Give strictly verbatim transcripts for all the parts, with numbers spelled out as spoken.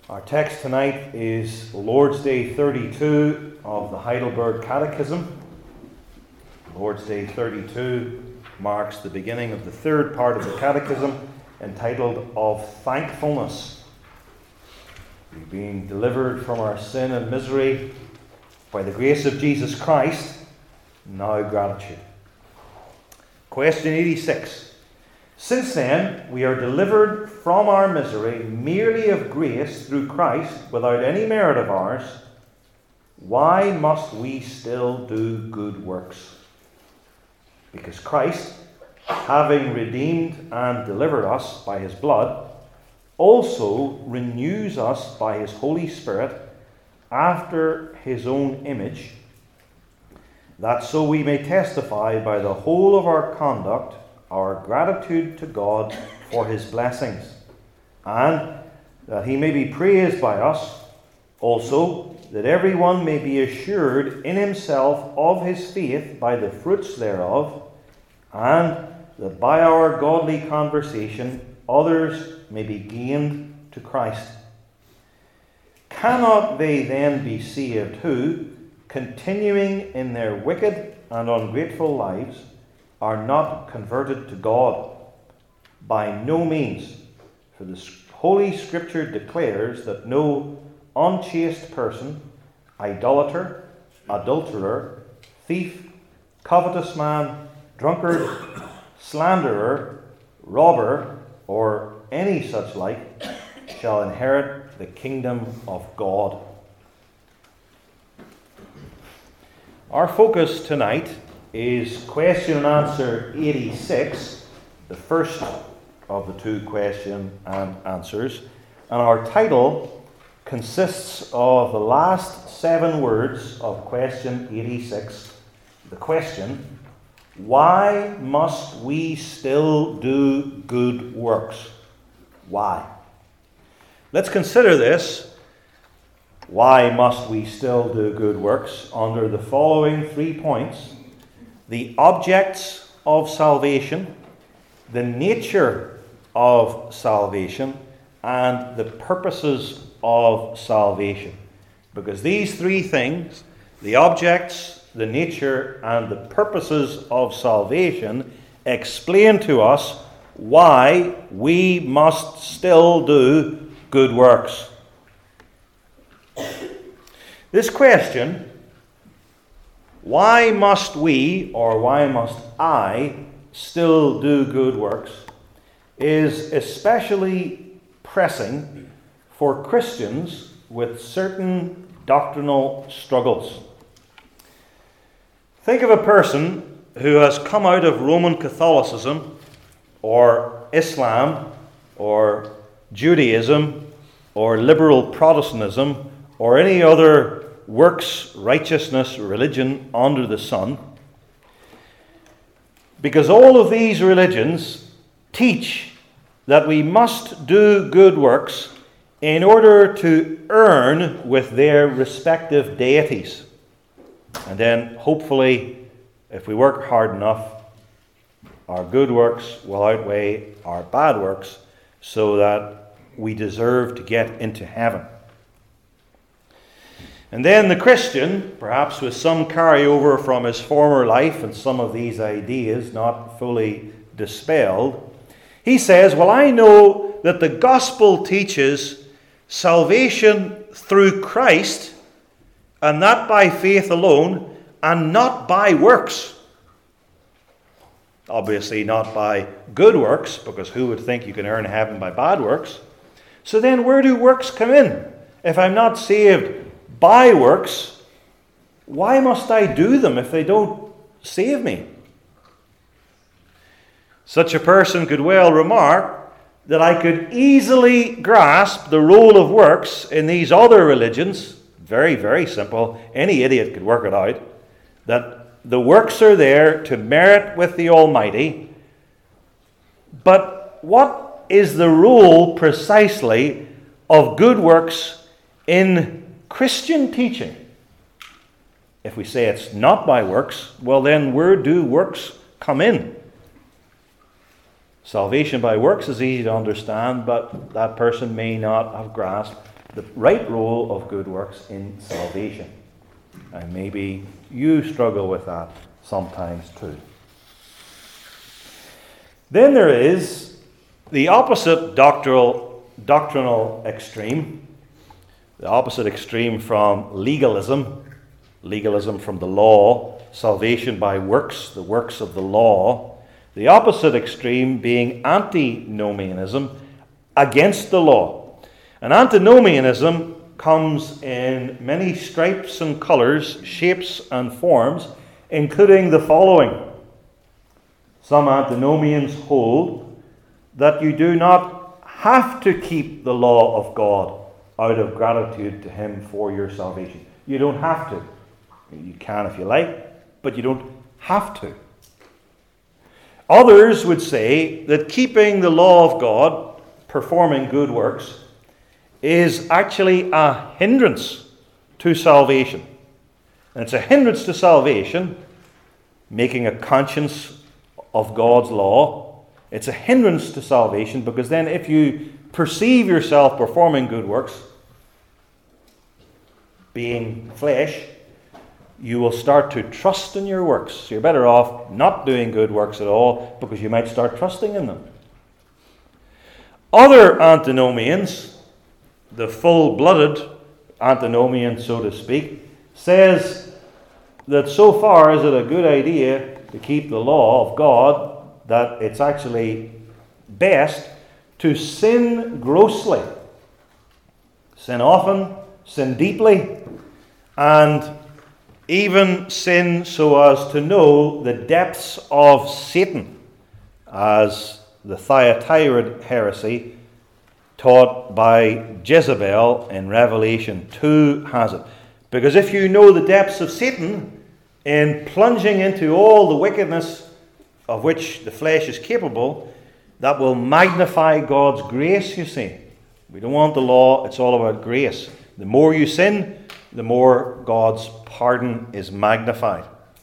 Our text tonight is Lord's Day thirty-two of the Heidelberg Catechism. Lord's Day thirty-two marks the beginning of the third part of the Catechism, entitled Of Thankfulness. We've been delivered from our sin and misery by the grace of Jesus Christ. Now gratitude. Question eighty-six. Since then, we are delivered from our misery merely of grace through Christ, without any merit of ours, why must we still do good works? Because Christ, having redeemed and delivered us by his blood, also renews us by his Holy Spirit after his own image, that so we may testify by the whole of our conduct our gratitude to God for his blessings, and that he may be praised by us, also that everyone may be assured in himself of his faith by the fruits thereof, and that by our godly conversation others may be gained to Christ. Cannot they then be saved who, continuing in their wicked and ungrateful lives, are not converted to God? By no means, for the Holy Scripture declares that no unchaste person, idolater, adulterer, thief, covetous man, drunkard, slanderer, robber, or any such like, shall inherit the kingdom of God. Our focus tonight is question and answer eighty-six, the first of the two question and answers. And our title consists of the last seven words of question eighty-six. The question, why must we still do good works? Why? Let's consider this. Why must we still do good works? Under the following three points: the objects of salvation, the nature of salvation, and the purposes of salvation. Because these three things, the objects, the nature, and the purposes of salvation, explain to us why we must still do good works. This question, why must we, or why must I, still do good works, is especially pressing for Christians with certain doctrinal struggles. Think of a person who has come out of Roman Catholicism, or Islam, or Judaism, or liberal Protestantism, or any other works righteousness religion under the sun, because all of these religions teach that we must do good works in order to earn with their respective deities. And then hopefully, if we work hard enough, our good works will outweigh our bad works, so that we deserve to get into heaven. And then the Christian, perhaps with some carryover from his former life and some of these ideas not fully dispelled, he says, well, I know that the gospel teaches salvation through Christ, and that by faith alone, and not by works. Obviously not by good works, because who would think you can earn heaven by bad works? So then where do works come in? If I'm not saved by works, why must I do them if they don't save me? Such a person could well remark that I could easily grasp the role of works in these other religions. Very, very simple. Any idiot could work it out. That the works are there to merit with the Almighty. But what is the role precisely of good works in Christian teaching? If we say it's not by works, well then where do works come in? Salvation by works is easy to understand, but that person may not have grasped the right role of good works in salvation. And maybe you struggle with that sometimes too. Then there is the opposite doctrinal, doctrinal extreme, the opposite extreme from legalism, legalism from the law, salvation by works, the works of the law. The opposite extreme being antinomianism, against the law. And antinomianism comes in many stripes and colours, shapes and forms, including the following. Some antinomians hold that you do not have to keep the law of God out of gratitude to Him for your salvation. You don't have to. You can if you like, but you don't have to. Others would say that keeping the law of God, performing good works, is actually a hindrance to salvation. And it's a hindrance to salvation, making a conscience of God's law. It's a hindrance to salvation because then if you perceive yourself performing good works, being flesh, you will start to trust in your works. So you're better off not doing good works at all because you might start trusting in them. Other antinomians, the full-blooded antinomian, so to speak, says that so far is it a good idea to keep the law of God that it's actually best to sin grossly, sin often, sin deeply, and even sin so as to know the depths of Satan, as the Thyatira heresy taught by Jezebel in Revelation two has it. Because if you know the depths of Satan in plunging into all the wickedness of which the flesh is capable, that will magnify God's grace, you see. We don't want the law, it's all about grace. The more you sin, the more God's pardon is magnified.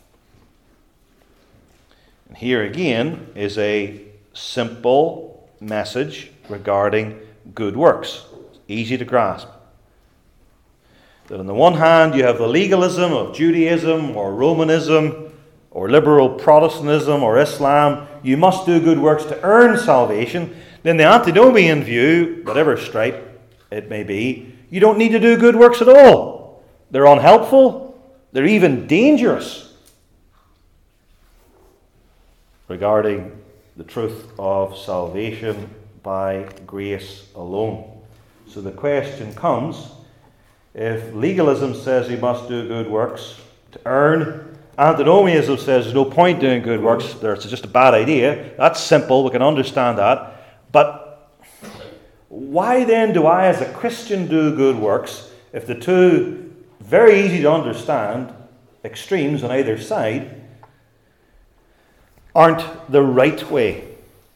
And here again is a simple message regarding good works. It's easy to grasp. That on the one hand you have the legalism of Judaism or Romanism or liberal Protestantism or Islam. You must do good works to earn salvation. Then the antinomian view, whatever stripe it may be, you don't need to do good works at all. They're unhelpful. They're even dangerous regarding the truth of salvation by grace alone. So the question comes, if legalism says you must do good works to earn, antinomianism says there's no point doing good works, it's just a bad idea. That's simple, we can understand that. But why then do I as a Christian do good works if the two very easy to understand extremes on either side aren't the right way?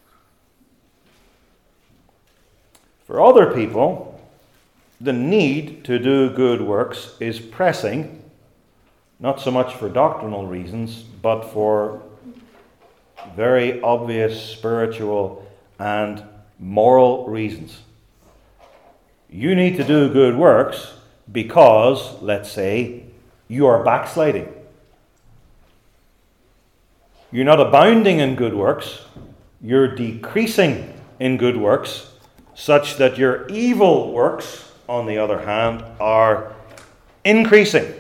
For other people, the need to do good works is pressing, not so much for doctrinal reasons, but for very obvious spiritual and moral reasons. You need to do good works because, let's say, you are backsliding. You're not abounding in good works, you're decreasing in good works, such that your evil works, on the other hand, are increasing.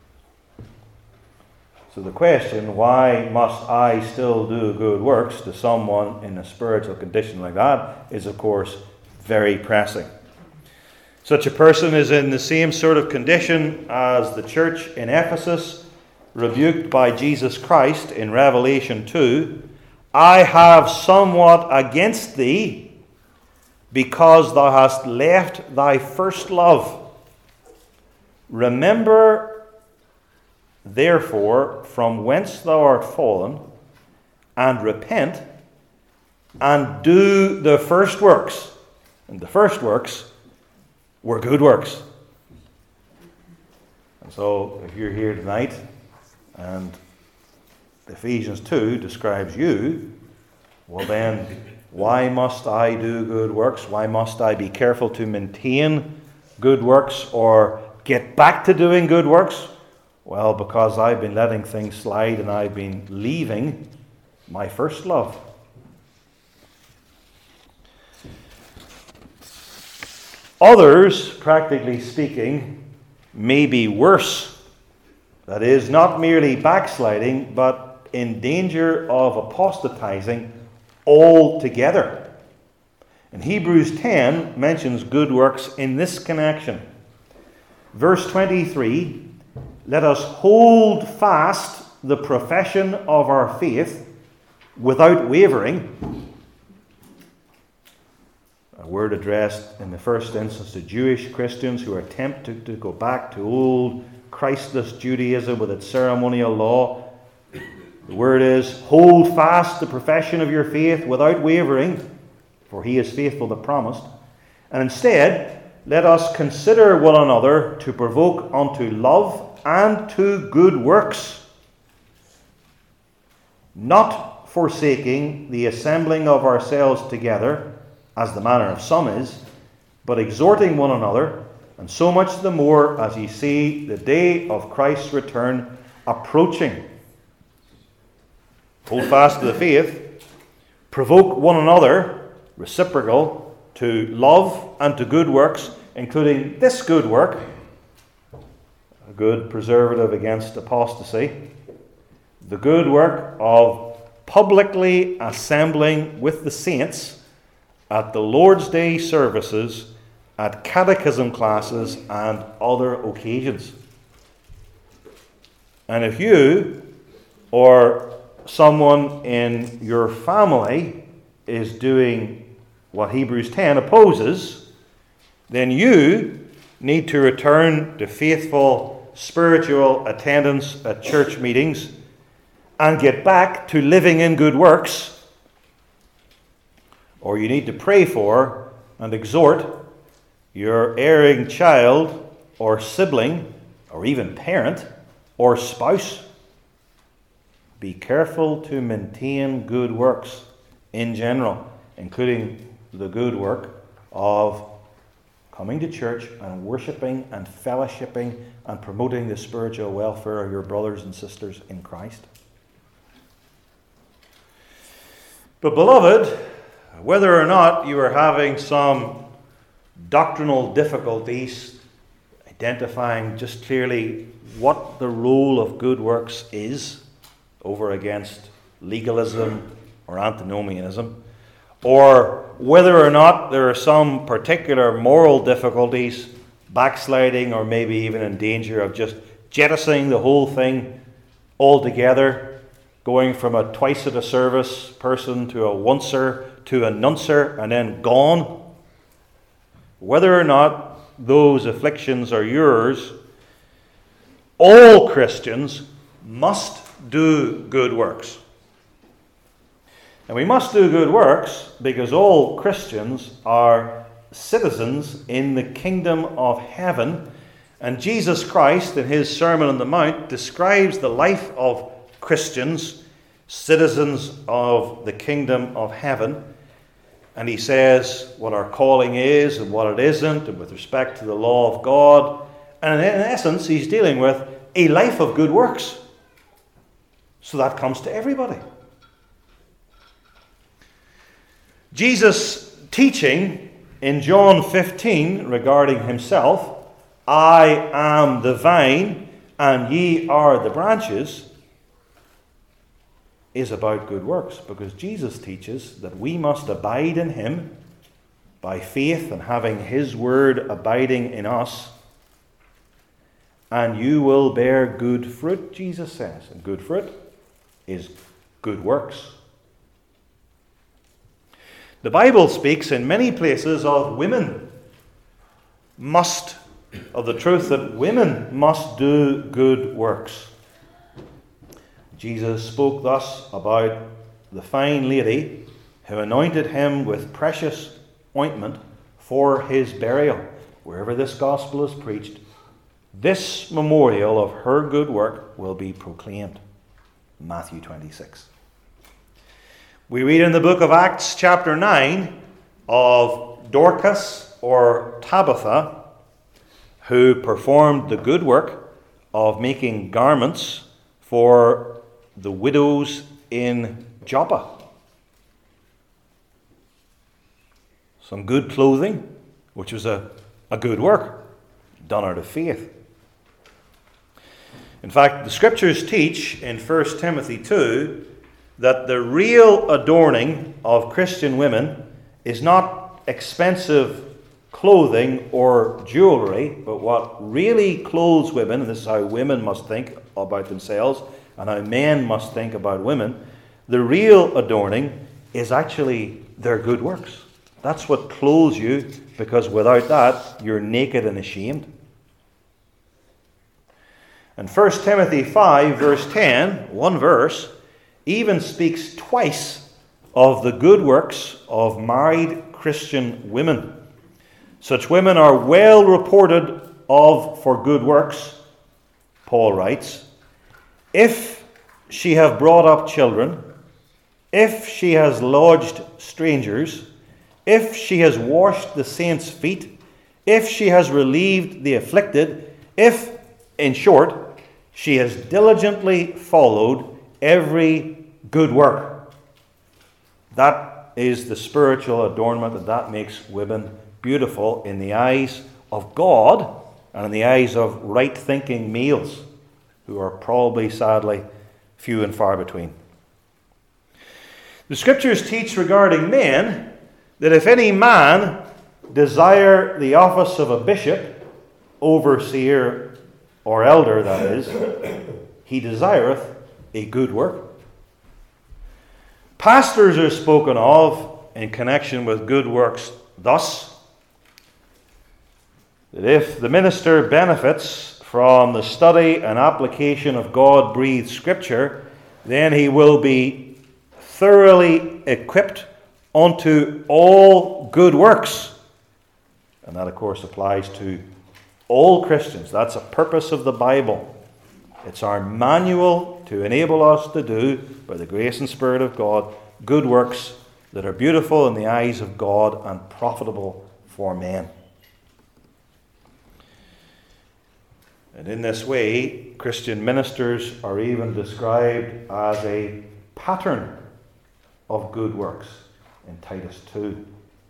So the question, why must I still do good works to someone in a spiritual condition like that, is of course very pressing. Such a person is in the same sort of condition as the church in Ephesus, rebuked by Jesus Christ in Revelation two. I have somewhat against thee, because thou hast left thy first love. Remember, therefore, from whence thou art fallen, and repent, and do the first works. And the first works were good works. And so, if you're here tonight, and Ephesians two describes you, well then, why must I do good works? Why must I be careful to maintain good works or get back to doing good works? Well, because I've been letting things slide and I've been leaving my first love. Others, practically speaking, may be worse. That is, not merely backsliding, but in danger of apostatizing altogether. And Hebrews ten mentions good works in this connection. Verse twenty-three, let us hold fast the profession of our faith without wavering. A word addressed in the first instance to Jewish Christians who are tempted to go back to old Christless Judaism with its ceremonial law. The word is, hold fast the profession of your faith without wavering, for he is faithful that promised. And instead, let us consider one another to provoke unto love and to good works, not forsaking the assembling of ourselves together, as the manner of some is, but exhorting one another, and so much the more as ye see the day of Christ's return approaching. Hold fast to the faith, provoke one another, reciprocal, to love and to good works, including this good work, a good preservative against apostasy, the good work of publicly assembling with the saints at the Lord's Day services, at catechism classes, and other occasions. And if you or someone in your family is doing what Hebrews ten opposes, then you need to return to faithful spiritual attendance at church meetings and get back to living in good works. Or you need to pray for and exhort your erring child or sibling or even parent or spouse. Be careful to maintain good works in general, including the good work of coming to church and worshipping and fellowshipping and promoting the spiritual welfare of your brothers and sisters in Christ. But beloved, whether or not you are having some doctrinal difficulties identifying just clearly what the role of good works is over against legalism or antinomianism, or whether or not there are some particular moral difficulties, backsliding, or maybe even in danger of just jettisoning the whole thing altogether, going from a twice at a service person to a oncer to a nuncer and then gone. Whether or not those afflictions are yours, all Christians must do good works. And we must do good works because all Christians are citizens in the kingdom of heaven. And Jesus Christ, in his Sermon on the Mount, describes the life of Christians, citizens of the kingdom of heaven. And he says what our calling is and what it isn't, and with respect to the law of God. And in essence, he's dealing with a life of good works. So that comes to everybody. Jesus' teaching in John fifteen regarding himself, I am the vine and ye are the branches, is about good works, because Jesus teaches that we must abide in him by faith and having his word abiding in us, and you will bear good fruit, Jesus says. And good fruit is good works. The Bible speaks in many places of women must, of the truth that women must do good works. Jesus spoke thus about the fine lady who anointed him with precious ointment for his burial. Wherever this gospel is preached, this memorial of her good work will be proclaimed. Matthew twenty-six. We read in the book of Acts chapter nine of Dorcas or Tabitha, who performed the good work of making garments for the widows in Joppa. Some good clothing, which was a, a good work, done out of faith. In fact, the Scriptures teach in First Timothy two that the real adorning of Christian women is not expensive clothing or jewelry, but what really clothes women, and this is how women must think about themselves and how men must think about women, the real adorning is actually their good works. That's what clothes you, because without that, you're naked and ashamed. And First Timothy five, verse ten, one verse, even speaks twice of the good works of married Christian women. Such women are well reported of for good works, Paul writes, if she have brought up children, if she has lodged strangers, if she has washed the saints' feet, if she has relieved the afflicted, if, in short, she has diligently followed every good work. That is the spiritual adornment, and that makes women beautiful in the eyes of God and in the eyes of right-thinking males, who are probably, sadly, few and far between. The Scriptures teach regarding men that if any man desire the office of a bishop, overseer, or elder, that is, he desireth a good work. Pastors are spoken of in connection with good works thus: that if the minister benefits from the study and application of God-breathed Scripture, then he will be thoroughly equipped unto all good works. And that, of course, applies to all Christians. That's a purpose of the Bible. It's our manual to enable us to do, by the grace and Spirit of God, good works that are beautiful in the eyes of God and profitable for men. And in this way, Christian ministers are even described as a pattern of good works in Titus two.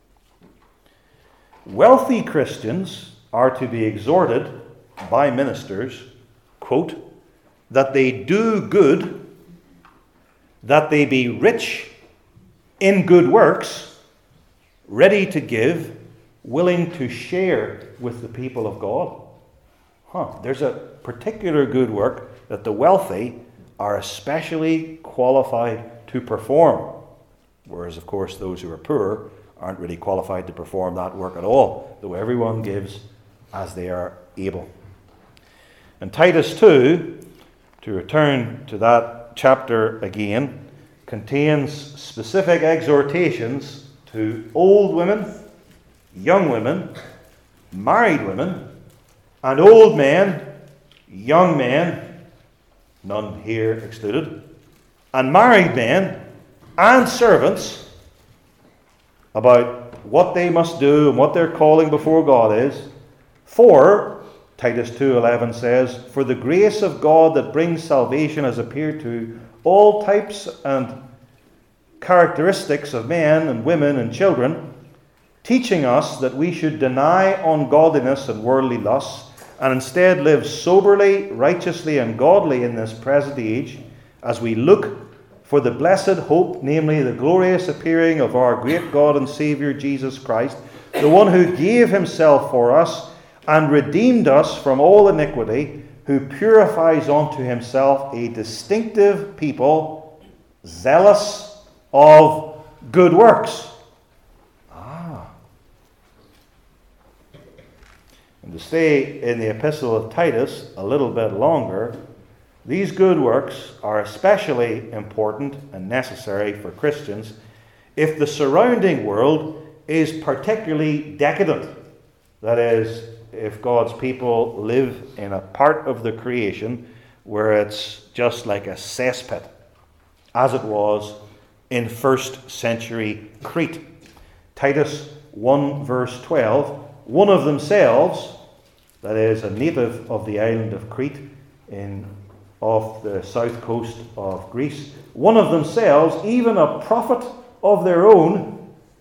Wealthy Christians are to be exhorted by ministers, quote, that they do good, that they be rich in good works, ready to give, willing to share with the people of God. Huh, there's a particular good work that the wealthy are especially qualified to perform, whereas, of course, those who are poor aren't really qualified to perform that work at all, though everyone gives as they are able. And Titus two, to return to that chapter again, contains specific exhortations to old women, young women, married women, and old men, young men, none here excluded, and married men and servants, about what they must do and what their calling before God is. For, Titus two eleven says, for the grace of God that brings salvation has appeared to all types and characteristics of men and women and children, teaching us that we should deny ungodliness and worldly lusts, and instead live soberly, righteously, and godly in this present age, as we look for the blessed hope, namely the glorious appearing of our great God and Saviour Jesus Christ, the one who gave himself for us and redeemed us from all iniquity, who purifies unto himself a distinctive people, zealous of good works. And to stay in the epistle of Titus a little bit longer, these good works are especially important and necessary for Christians if the surrounding world is particularly decadent. That is, if God's people live in a part of the creation where it's just like a cesspit, as it was in first century Crete. Titus one verse twelve, one of themselves, that is, a native of the island of Crete in off the south coast of Greece, one of themselves, even a prophet of their own.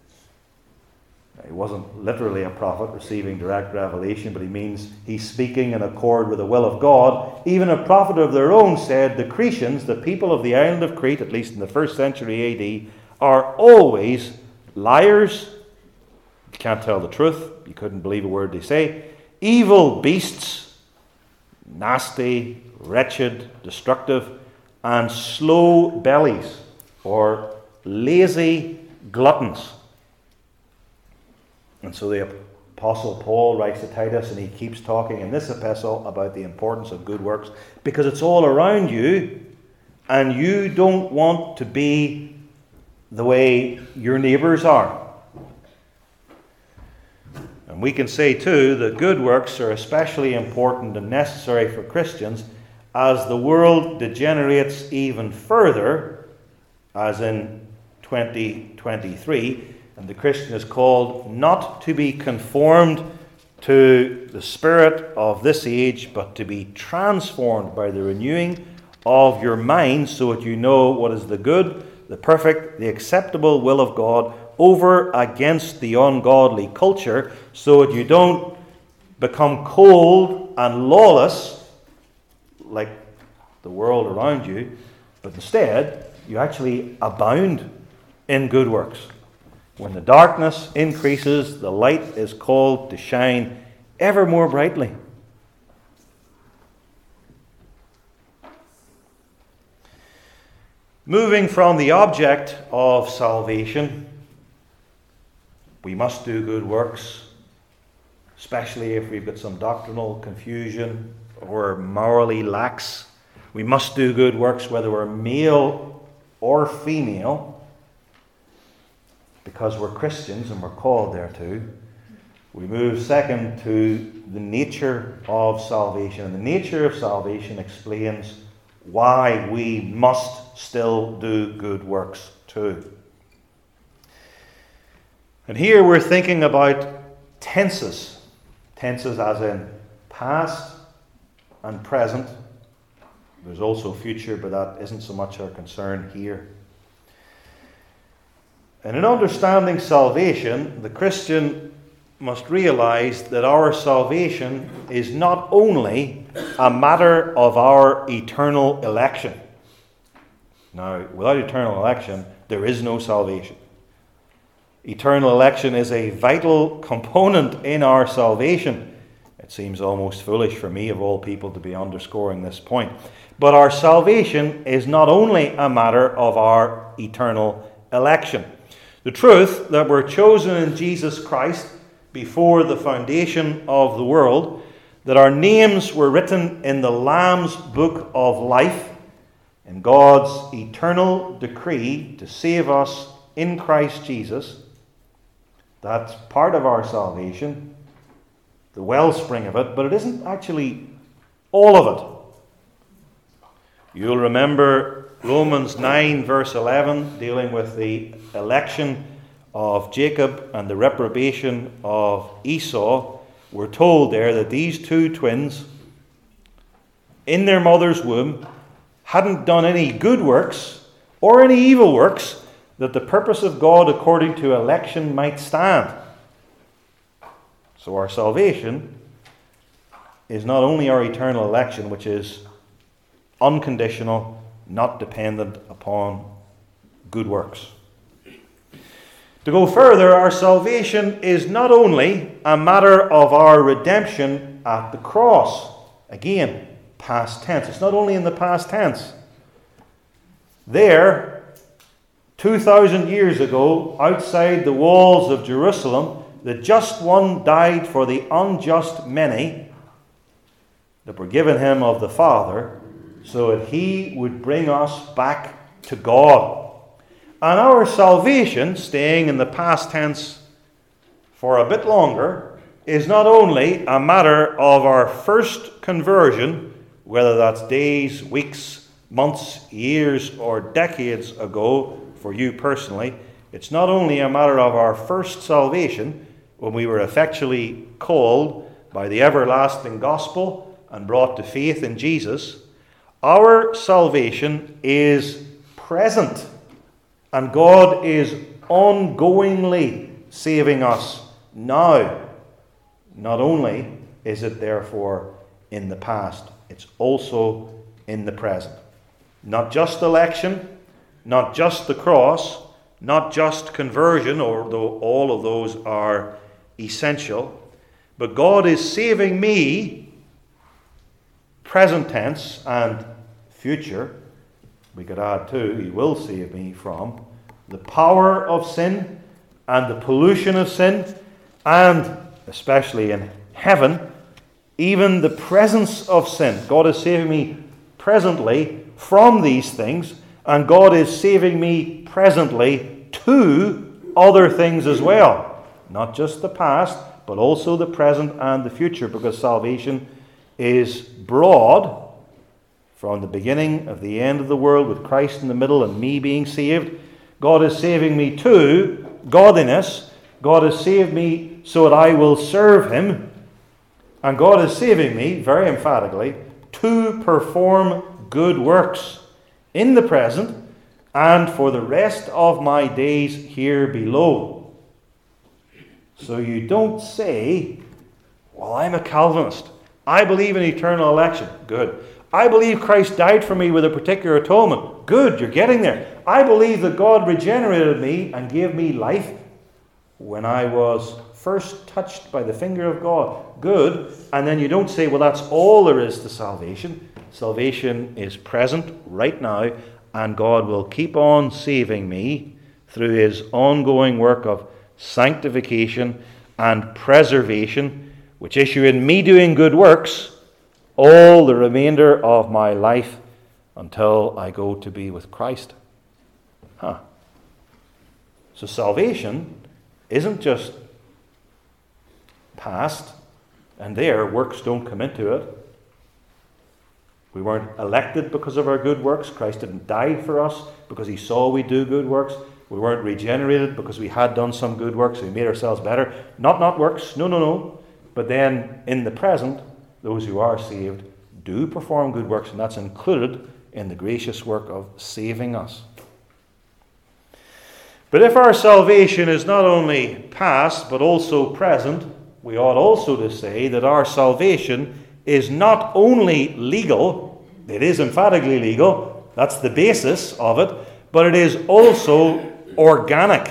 He wasn't literally a prophet receiving direct revelation, but he means he's speaking in accord with the will of God. Even a prophet of their own said, the Cretians, the people of the island of Crete, at least in the first century A D, are always liars. You can't tell the truth. You couldn't believe a word they say. Evil beasts, nasty, wretched, destructive, and slow bellies, or lazy gluttons. And so the Apostle Paul writes to Titus, and he keeps talking in this epistle about the importance of good works, because it's all around you, and you don't want to be the way your neighbours are. And we can say too that good works are especially important and necessary for Christians as the world degenerates even further, as in twenty twenty-three. And the Christian is called not to be conformed to the spirit of this age, but to be transformed by the renewing of your mind, so that you know what is the good, the perfect, the acceptable will of God, over against the ungodly culture, so that you don't become cold and lawless like the world around you, but instead you actually abound in good works. When the darkness increases, the light is called to shine ever more brightly. Moving from the object of salvation, we must do good works, especially if we've got some doctrinal confusion or morally lax. We must do good works whether we're male or female, because we're Christians and we're called thereto. We move second to the nature of salvation. And the nature of salvation explains why we must still do good works too. And here we're thinking about tenses. Tenses as in past and present. There's also future, but that isn't so much our concern here. And in understanding salvation, the Christian must realize that our salvation is not only a matter of our eternal election. Now, without eternal election, there is no salvation. Eternal election is a vital component in our salvation. It seems almost foolish for me, of all people, to be underscoring this point. But our salvation is not only a matter of our eternal election. The truth that we're chosen in Jesus Christ before the foundation of the world, that our names were written in the Lamb's book of life, in God's eternal decree to save us in Christ Jesus, that's part of our salvation, the wellspring of it, but it isn't actually all of it. You'll remember Romans nine verse eleven, dealing with the election of Jacob and the reprobation of Esau. We're told there that these two twins in their mother's womb hadn't done any good works or any evil works, that the purpose of God according to election might stand. So our salvation is not only our eternal election, which is unconditional, not dependent upon good works. To go further, our salvation is not only a matter of our redemption at the cross. Again, past tense. It's not only in the past tense. There, two thousand years ago, outside the walls of Jerusalem, the just one died for the unjust many that were given him of the Father, so that he would bring us back to God. And our salvation, staying in the past tense for a bit longer, is not only a matter of our first conversion, whether that's days, weeks, months, years, or decades ago for you personally. It's not only a matter of our first salvation, when we were effectually called by the everlasting gospel and brought to faith in Jesus, our salvation is present, and God is ongoingly saving us now. Not only is it therefore in the past, it's also in the present. Not just election, not just the cross, not just conversion, although all of those are essential, but God is saving me, present tense and future. We could add too, He will save me from the power of sin and the pollution of sin, and especially in heaven, even the presence of sin. God is saving me presently from these things, and God is saving me presently to other things as well. Not just the past, but also the present and the future, because salvation is broad from the beginning of the end of the world with Christ in the middle and me being saved. God is saving me to godliness. God has saved me so that I will serve Him. And God is saving me, very emphatically, to perform good works in the present and for the rest of my days here below. So you don't say, well, I'm a Calvinist. I believe in eternal election. Good. I believe Christ died for me with a particular atonement. Good, you're getting there. I believe that God regenerated me and gave me life when I was first touched by the finger of God. Good. And then you don't say, well, that's all there is to salvation. Salvation is present right now, and God will keep on saving me through His ongoing work of sanctification and preservation, which issue in me doing good works all the remainder of my life until I go to be with Christ. Huh. So salvation isn't just past, and there works don't come into it. We weren't elected because of our good works. Christ didn't die for us because He saw we do good works. We weren't regenerated because we had done some good works. We made ourselves better. Not not works. No, no, no. But then in the present, those who are saved do perform good works, and that's included in the gracious work of saving us. But if our salvation is not only past but also present, we ought also to say that our salvation is not only legal, it is emphatically legal, that's the basis of it, but it is also organic.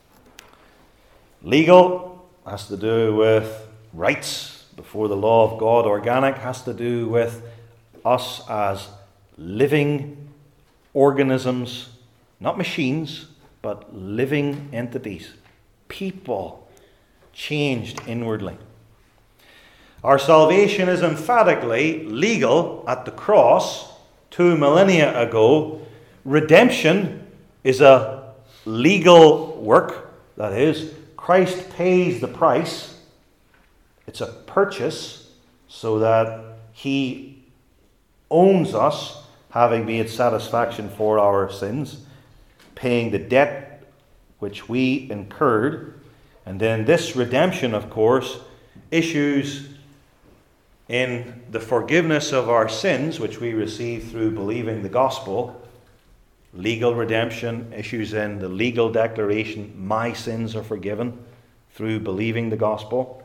Legal has to do with rights before the law of God. Organic has to do with us as living organisms, not machines, but living entities, people changed inwardly. Our salvation is emphatically legal at the cross two millennia ago. Redemption is a legal work. That is, Christ pays the price. It's a purchase so that He owns us, having made satisfaction for our sins, paying the debt which we incurred. And then this redemption, of course, issues in the forgiveness of our sins, which we receive through believing the gospel. Legal redemption issues in the legal declaration, my sins are forgiven, through believing the gospel.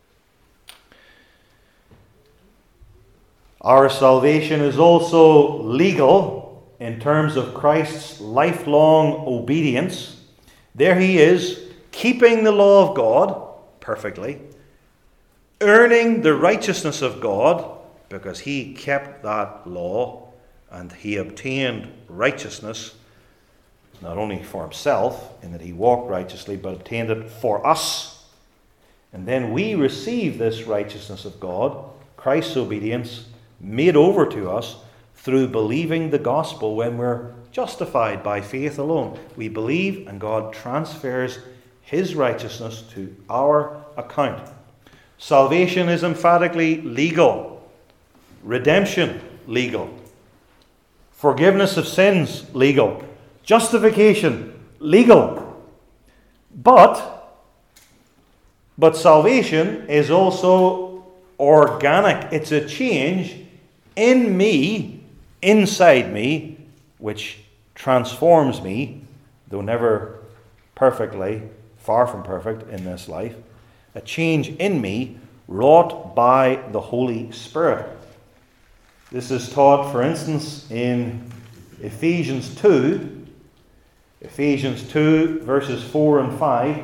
Our salvation is also legal in terms of Christ's lifelong obedience. There He is, keeping the law of God perfectly, earning the righteousness of God because He kept that law and He obtained righteousness not only for Himself in that He walked righteously, but obtained it for us. And then we receive this righteousness of God, Christ's obedience, made over to us through believing the gospel when we're justified by faith alone. We believe and God transfers His righteousness to our account. Salvation is emphatically legal. Redemption, legal. Forgiveness of sins, legal. Justification, legal. But, but salvation is also organic. It's a change in me, inside me, which transforms me, though never perfectly, far from perfect in this life. A change in me wrought by the Holy Spirit. This is taught, for instance, in Ephesians two. Ephesians two, verses four and five.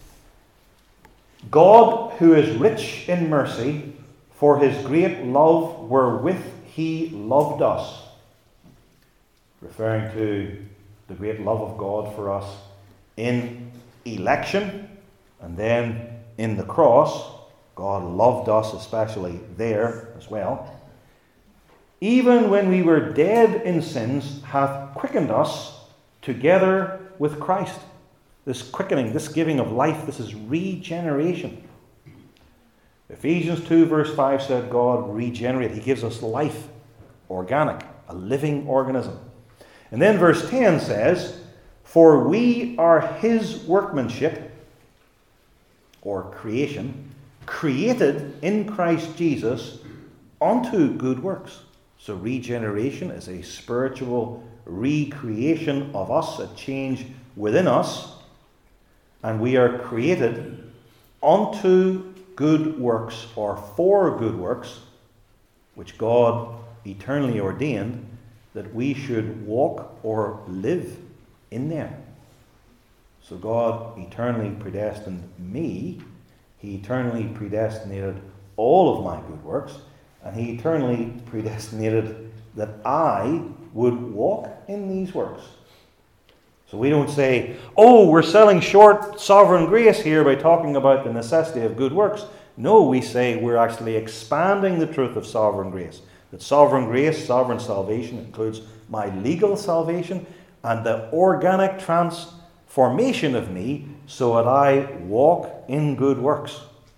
God, who is rich in mercy, for his great love wherewith he loved us. Referring to the great love of God for us in election, and then in the cross. God loved us especially there as well. Even when we were dead in sins, hath quickened us together with Christ. This quickening, this giving of life, this is regeneration. Ephesians two verse five said God regenerated. He gives us life, organic, a living organism. And then verse ten says, for we are his workmanship, or creation, created in Christ Jesus unto good works. So regeneration is a spiritual recreation of us, a change within us. And we are created unto good works, or for good works, which God eternally ordained that we should walk or live in them. So God eternally predestined me. He eternally predestinated all of my good works. And he eternally predestinated that I would walk in these works. So we don't say, oh, we're selling short sovereign grace here by talking about the necessity of good works. No, we say we're actually expanding the truth of sovereign grace. That sovereign grace, sovereign salvation includes my legal salvation and the organic transformation of me so that I walk in good works.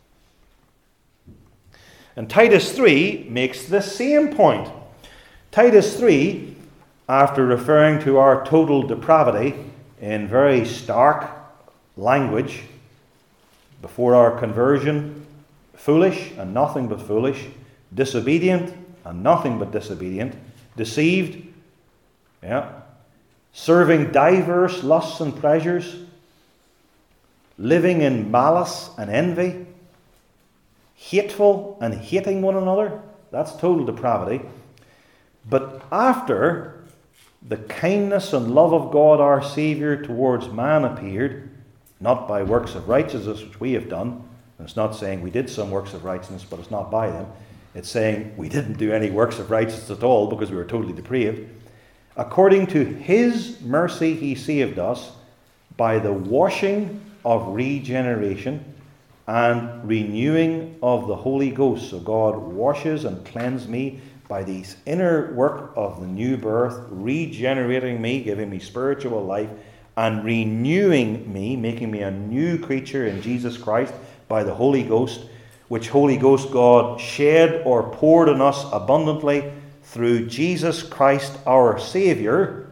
And Titus three makes the same point. Titus three, after referring to our total depravity in very stark language, before our conversion, foolish and nothing but foolish, disobedient and nothing but disobedient, deceived, yeah, serving diverse lusts and pleasures, living in malice and envy, hateful and hating one another. That's total depravity. But after the kindness and love of God our Saviour towards man appeared, not by works of righteousness which we have done, and it's not saying we did some works of righteousness, but it's not by them. It's saying we didn't do any works of righteousness at all because we were totally depraved. According to his mercy he saved us by the washing of regeneration and renewing of the Holy Ghost. So God washes and cleanses me by this inner work of the new birth, regenerating me, giving me spiritual life, and renewing me, making me a new creature in Jesus Christ by the Holy Ghost, which Holy Ghost God shed or poured on us abundantly through Jesus Christ our Saviour.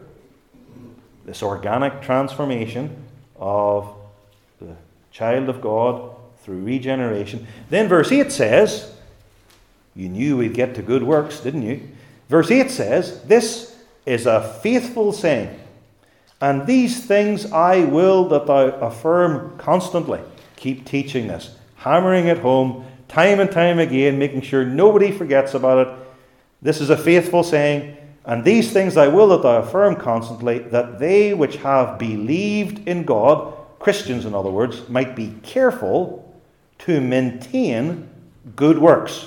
This organic transformation of the child of God through regeneration. Then verse eight says, you knew we'd get to good works, didn't you? Verse eight says, this is a faithful saying, and these things I will that thou affirm constantly. Keep teaching this, hammering it home, time and time again, making sure nobody forgets about it. This is a faithful saying, and these things I will that thou affirm constantly, that they which have believed in God, Christians in other words, might be careful to maintain good works.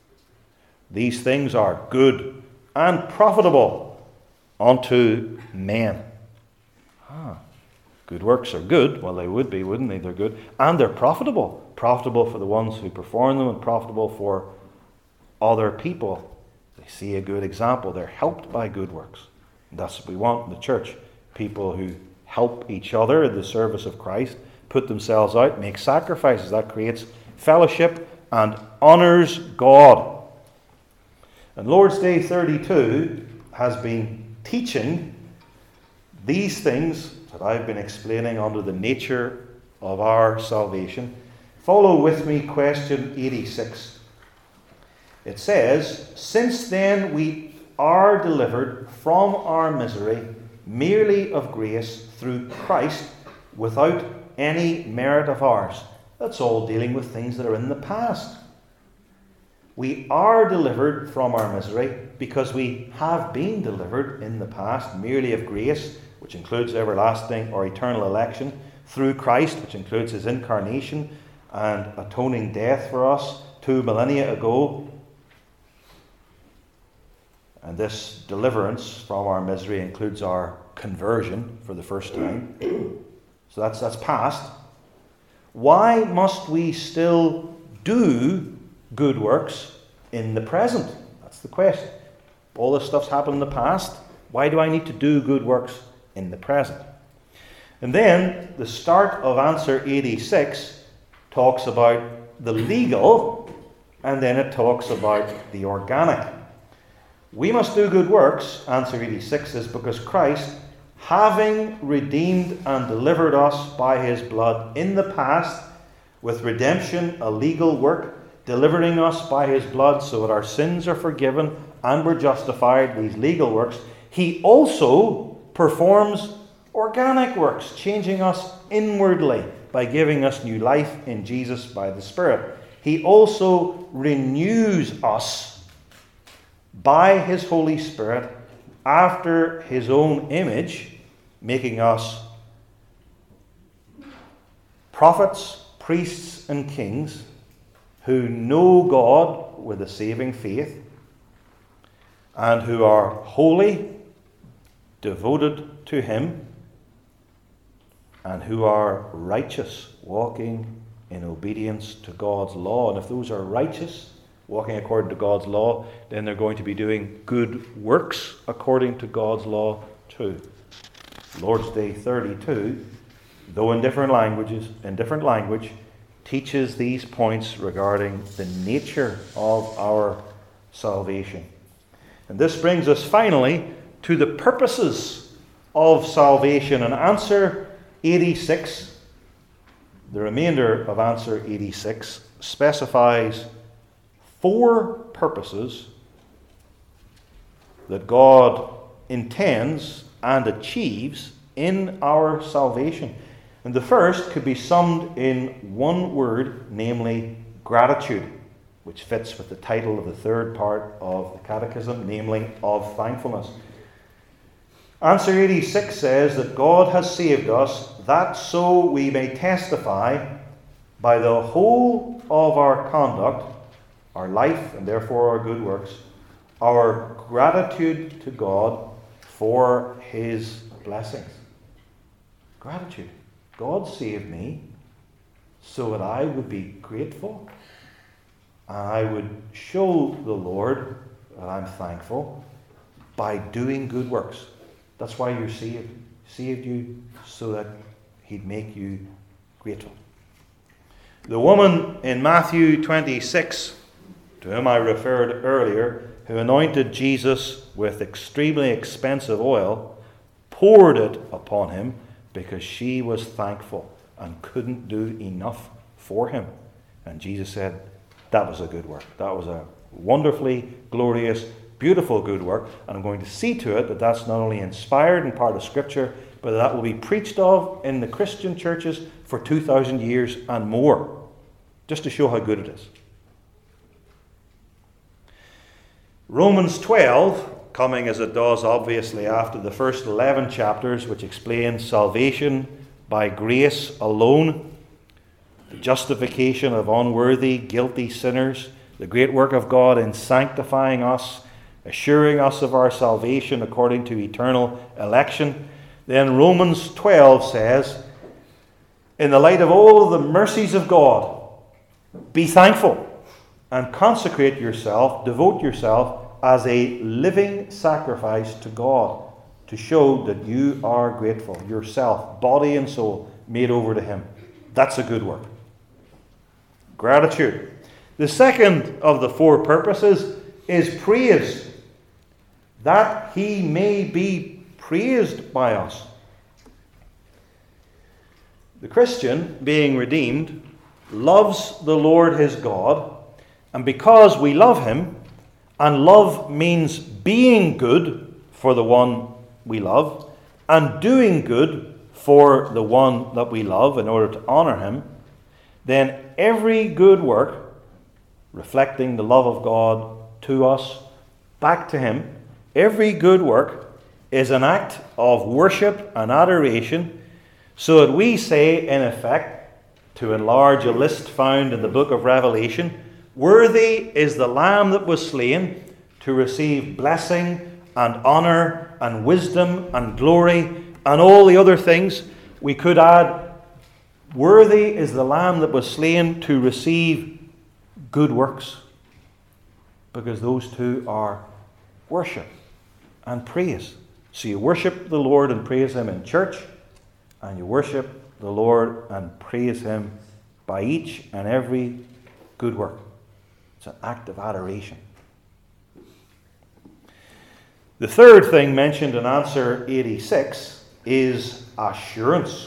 These things are good and profitable unto men. Ah, good works are good. Well, they would be, wouldn't they? They're good. And they're profitable. Profitable for the ones who perform them and profitable for other people. They see a good example. They're helped by good works. And that's what we want in the church. People who help each other in the service of Christ, put themselves out, make sacrifices. That creates fellowship and honours God. And Lord's Day thirty-two has been teaching these things that I've been explaining under the nature of our salvation. Follow with me question eighty-six. It says, "Since then we are delivered from our misery, merely of grace through Christ, without any merit of ours." That's all dealing with things that are in the past. We are delivered from our misery because we have been delivered in the past, merely of grace, which includes everlasting or eternal election, through Christ, which includes his incarnation and atoning death for us two millennia ago. And this deliverance from our misery includes our conversion for the first time. So that's that's past. Why must we still do good works in the present? That's the question. All this stuff's happened in the past. Why do I need to do good works in the present? And then the start of answer eighty-six talks about the legal, and then it talks about the organic. We must do good works, answer eighty-six is, because Christ, having redeemed and delivered us by his blood in the past, with redemption, a legal work, delivering us by his blood so that our sins are forgiven and we're justified, these legal works, he also performs organic works, changing us inwardly by giving us new life in Jesus by the Spirit. He also renews us by his Holy Spirit after his own image, making us prophets, priests, and kings who know God with a saving faith and who are holy, devoted to him, and who are righteous, walking in obedience to God's law. And if those are righteous, walking according to God's law, then they're going to be doing good works according to God's law too. Lord's Day thirty-two, though in different languages, in different language, teaches these points regarding the nature of our salvation. And this brings us finally to the purposes of salvation. And answer eighty-six, the remainder of answer eighty-six, specifies four purposes that God intends and achieves in our salvation. And the first could be summed in one word, namely gratitude, which fits with the title of the third part of the Catechism, namely of thankfulness. Answer eighty-six says that God has saved us that so we may testify by the whole of our conduct, our life, and therefore our good works, our gratitude to God for his blessings. Gratitude. God saved me so that I would be grateful and I would show the Lord that I'm thankful by doing good works. That's why you're saved. He saved you so that he'd make you grateful. The woman in Matthew twenty-six, to whom I referred earlier, who anointed Jesus with extremely expensive oil, poured it upon him because she was thankful and couldn't do enough for him. And Jesus said, that was a good work. That was a wonderfully glorious, beautiful good work. And I'm going to see to it that that's not only inspired and part of Scripture, but that will be preached of in the Christian churches for two thousand years and more, just to show how good it is. Romans twelve, coming as it does obviously after the first eleven chapters, which explain salvation by grace alone, the justification of unworthy, guilty sinners, the great work of God in sanctifying us, assuring us of our salvation according to eternal election. Then Romans twelve says, in the light of all of the mercies of God, be thankful and consecrate yourself, devote yourself as a living sacrifice to God to show that you are grateful, yourself, body and soul, made over to him. That's a good work. Gratitude. The second of the four purposes is praise, that he may be praised by us. The Christian, being redeemed, loves the Lord his God And because we love him, and love means being good for the one we love, and doing good for the one that we love in order to honor him, then every good work reflecting the love of God to us, back to him, every good work is an act of worship and adoration, so that we say, in effect, to enlarge a list found in the book of Revelation, worthy is the Lamb that was slain to receive blessing and honor and wisdom and glory and all the other things. We could add, worthy is the Lamb that was slain to receive good works, because those two are worship and praise. So you worship the Lord and praise him in church, and you worship the Lord and praise him by each and every good work. It's an act of adoration. The third thing mentioned in answer eighty-six is assurance.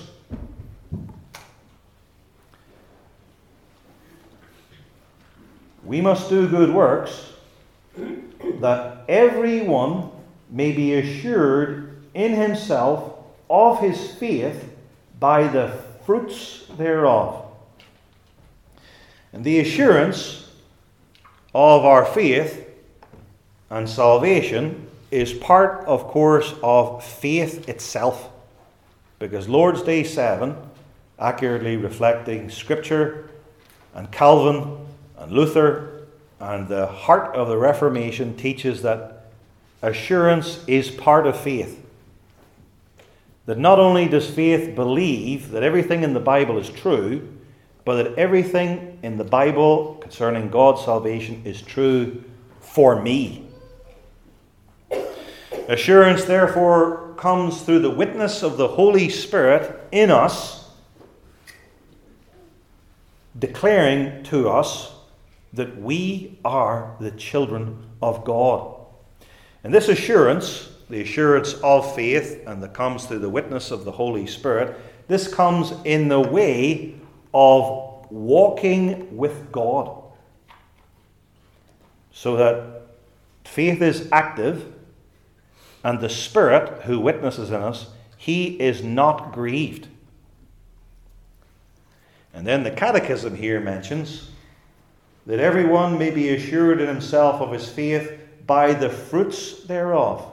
We must do good works that everyone may be assured in himself of his faith by the fruits thereof. And the assurance of our faith and salvation is part, of course, of faith itself. Because Lord's Day seven, accurately reflecting Scripture and Calvin and Luther and the heart of the Reformation, teaches that assurance is part of faith. That not only does faith believe that everything in the Bible is true, but that everything in the Bible concerning God's salvation is true for me. Assurance, therefore, comes through the witness of the Holy Spirit in us, declaring to us that we are the children of God. And this assurance, the assurance of faith, and that comes through the witness of the Holy Spirit, this comes in the way of walking with God. So that faith is active, and the Spirit who witnesses in us, he is not grieved. And then the Catechism here mentions that everyone may be assured in himself of his faith by the fruits thereof.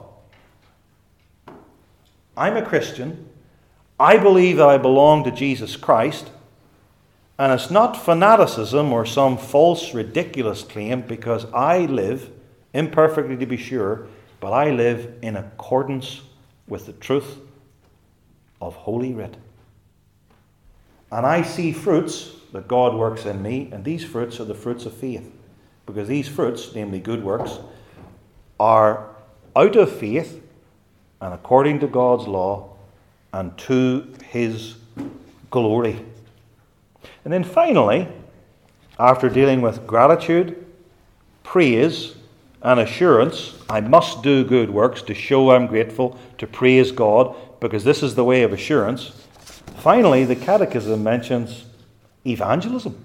I'm a Christian. I believe that I belong to Jesus Christ. And it's not fanaticism or some false, ridiculous claim, because I live, imperfectly to be sure, but I live in accordance with the truth of Holy Writ. And I see fruits that God works in me, and these fruits are the fruits of faith. Because these fruits, namely good works, are out of faith and according to God's law and to his glory. And then finally, after dealing with gratitude, praise, and assurance, I must do good works to show I'm grateful, to praise God, because this is the way of assurance. Finally, the Catechism mentions evangelism.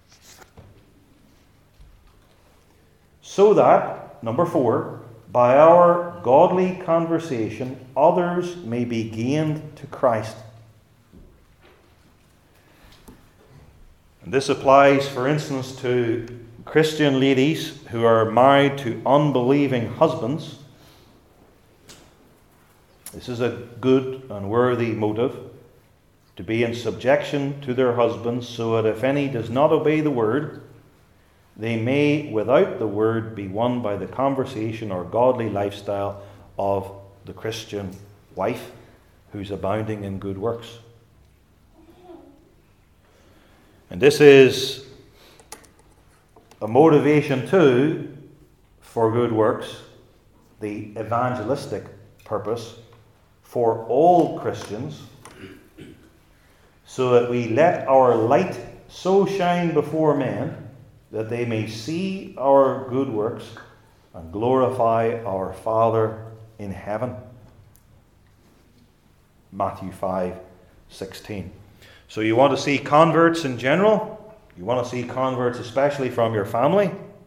So that, number four, by our godly conversation, others may be gained to Christ. And this applies, for instance, to Christian ladies who are married to unbelieving husbands. This is a good and worthy motive, to be in subjection to their husbands, so that if any does not obey the word, they may, without the word, be won by the conversation or godly lifestyle of the Christian wife who's abounding in good works. And this is a motivation too for good works, the evangelistic purpose for all Christians, so that we let our light so shine before men that they may see our good works and glorify our Father in heaven. Matthew five sixteen. So you want to see converts in general? You want to see converts especially from your family?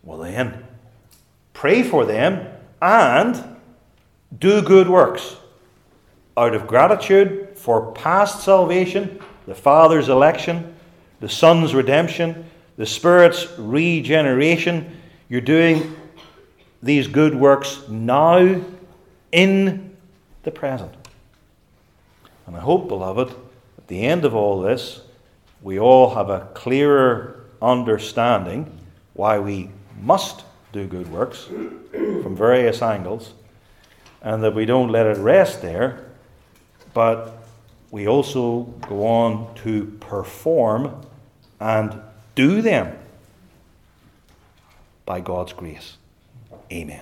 Well then, pray for them and do good works out of gratitude for past salvation, the Father's election, the Son's redemption, the Spirit's regeneration. You're doing these good works now in the present. And I hope, beloved, at the end of all this, we all have a clearer understanding why we must do good works from various angles, and that we don't let it rest there, but we also go on to perform and do them by God's grace. Amen.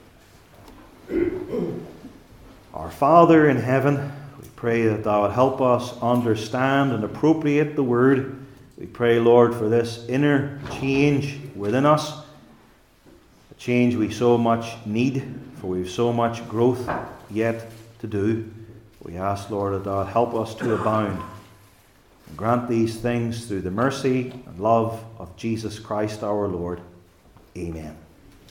Our Father in heaven, we pray that Thou would help us understand and appropriate the Word. We pray, Lord, for this inner change within us, a change we so much need, for we have so much growth yet to do. We ask, Lord, that Thou would help us to abound. And grant these things through the mercy and love of Jesus Christ our Lord. Amen.